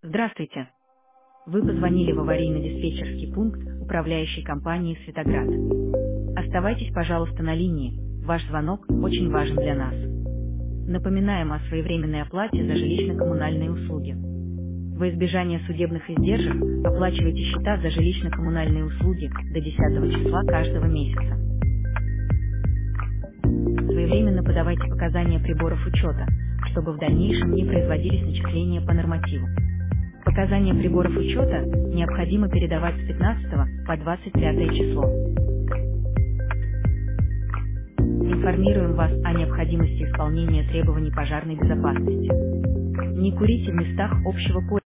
Здравствуйте. Вы позвонили в аварийно-диспетчерский пункт управляющей компании «Светоград». Оставайтесь, пожалуйста, на линии. Ваш звонок очень важен для нас. Напоминаем о своевременной оплате за жилищно-коммунальные услуги. Во избежание судебных издержек оплачивайте счета за жилищно-коммунальные услуги до 10 числа каждого месяца. Своевременно подавайте показания приборов учета, чтобы в дальнейшем не производились начисления по нормативу. Показания приборов учета необходимо передавать с 15 по 25 число. Информируем вас о необходимости исполнения требований пожарной безопасности. Не курите в местах общего пользования.